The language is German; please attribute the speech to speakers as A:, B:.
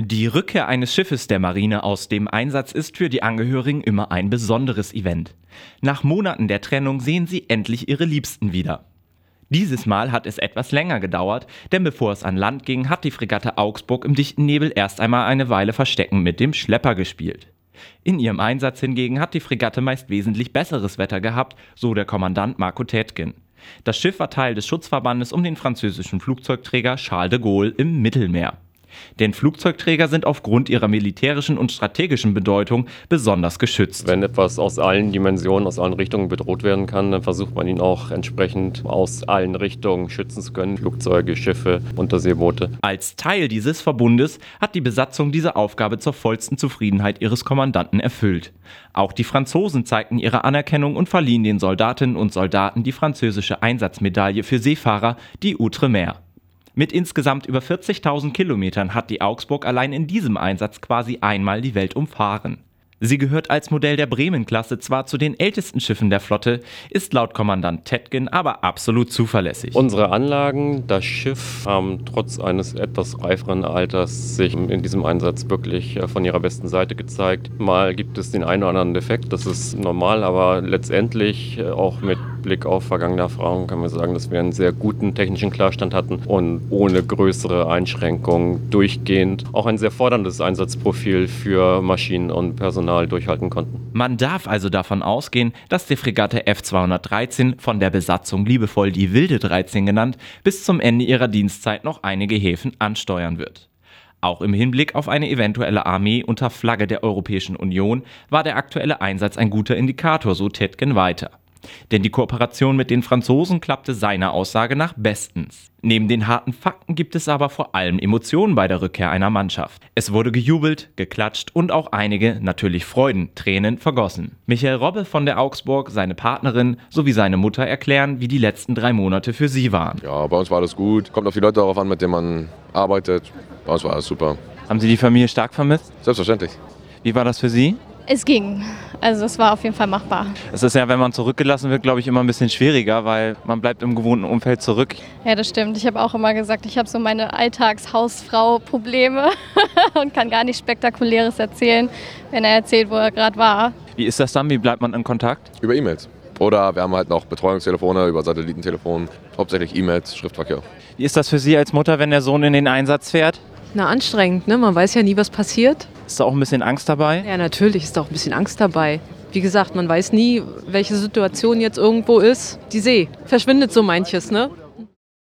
A: Die Rückkehr eines Schiffes der Marine aus dem Einsatz ist für die Angehörigen immer ein besonderes Event. Nach Monaten der Trennung sehen sie endlich ihre Liebsten wieder. Dieses Mal hat es etwas länger gedauert, denn bevor es an Land ging, hat die Fregatte Augsburg im dichten Nebel erst einmal eine Weile Verstecken mit dem Schlepper gespielt. In ihrem Einsatz hingegen hat die Fregatte meist wesentlich besseres Wetter gehabt, so der Kommandant Marco Tätgen. Das Schiff war Teil des Schutzverbandes um den französischen Flugzeugträger Charles de Gaulle im Mittelmeer. Denn Flugzeugträger sind aufgrund ihrer militärischen und strategischen Bedeutung besonders geschützt.
B: Wenn etwas aus allen Dimensionen, aus allen Richtungen bedroht werden kann, dann versucht man ihn auch entsprechend aus allen Richtungen schützen zu können. Flugzeuge, Schiffe, Unterseeboote.
A: Als Teil dieses Verbundes hat die Besatzung diese Aufgabe zur vollsten Zufriedenheit ihres Kommandanten erfüllt. Auch die Franzosen zeigten ihre Anerkennung und verliehen den Soldatinnen und Soldaten die französische Einsatzmedaille für Seefahrer, die Outremer. Mit insgesamt über 40.000 Kilometern hat die Augsburg allein in diesem Einsatz quasi einmal die Welt umfahren. Sie gehört als Modell der Bremen-Klasse zwar zu den ältesten Schiffen der Flotte, ist laut Kommandant Tätgen aber absolut zuverlässig.
B: Unsere Anlagen, das Schiff, haben trotz eines etwas reiferen Alters sich in diesem Einsatz wirklich von ihrer besten Seite gezeigt. Mal gibt es den einen oder anderen Defekt, das ist normal, aber letztendlich auch mit Blick auf vergangene Erfahrungen kann man sagen, dass wir einen sehr guten technischen Klarstand hatten und ohne größere Einschränkungen durchgehend auch ein sehr forderndes Einsatzprofil für Maschinen und Personal durchhalten konnten.
A: Man darf also davon ausgehen, dass die Fregatte F213, von der Besatzung liebevoll die Wilde 13 genannt, bis zum Ende ihrer Dienstzeit noch einige Häfen ansteuern wird. Auch im Hinblick auf eine eventuelle Armee unter Flagge der Europäischen Union war der aktuelle Einsatz ein guter Indikator, so Tätgen weiter. Denn die Kooperation mit den Franzosen klappte seiner Aussage nach bestens. Neben den harten Fakten gibt es aber vor allem Emotionen bei der Rückkehr einer Mannschaft. Es wurde gejubelt, geklatscht und auch einige, natürlich Freudentränen, vergossen. Michael Robbe von der Augsburg, seine Partnerin sowie seine Mutter erklären, wie die letzten 3 Monate für sie waren.
C: Ja, bei uns war alles gut. Kommt auf die Leute darauf an, mit denen man arbeitet. Bei uns war alles super.
A: Haben Sie die Familie stark vermisst?
C: Selbstverständlich.
A: Wie war das für Sie?
D: Es ging. Also es war auf jeden Fall machbar.
A: Es ist ja, wenn man zurückgelassen wird, glaube ich, immer ein bisschen schwieriger, weil man bleibt im gewohnten Umfeld zurück.
D: Ja, das stimmt. Ich habe auch immer gesagt, ich habe so meine Alltagshausfrau-Probleme und kann gar nichts Spektakuläres erzählen, wenn er erzählt, wo er gerade war.
A: Wie ist das dann? Wie bleibt man in Kontakt?
C: Über E-Mails. Oder wir haben halt noch Betreuungstelefone über Satellitentelefon. Hauptsächlich E-Mails, Schriftverkehr.
A: Wie ist das für Sie als Mutter, wenn der Sohn in den Einsatz fährt?
E: Na, anstrengend, ne? Man weiß ja nie, was passiert.
A: Ist da auch ein bisschen Angst dabei?
E: Ja, natürlich ist da auch ein bisschen Angst dabei. Wie gesagt, man weiß nie, welche Situation jetzt irgendwo ist. Die See verschwindet so manches, ne?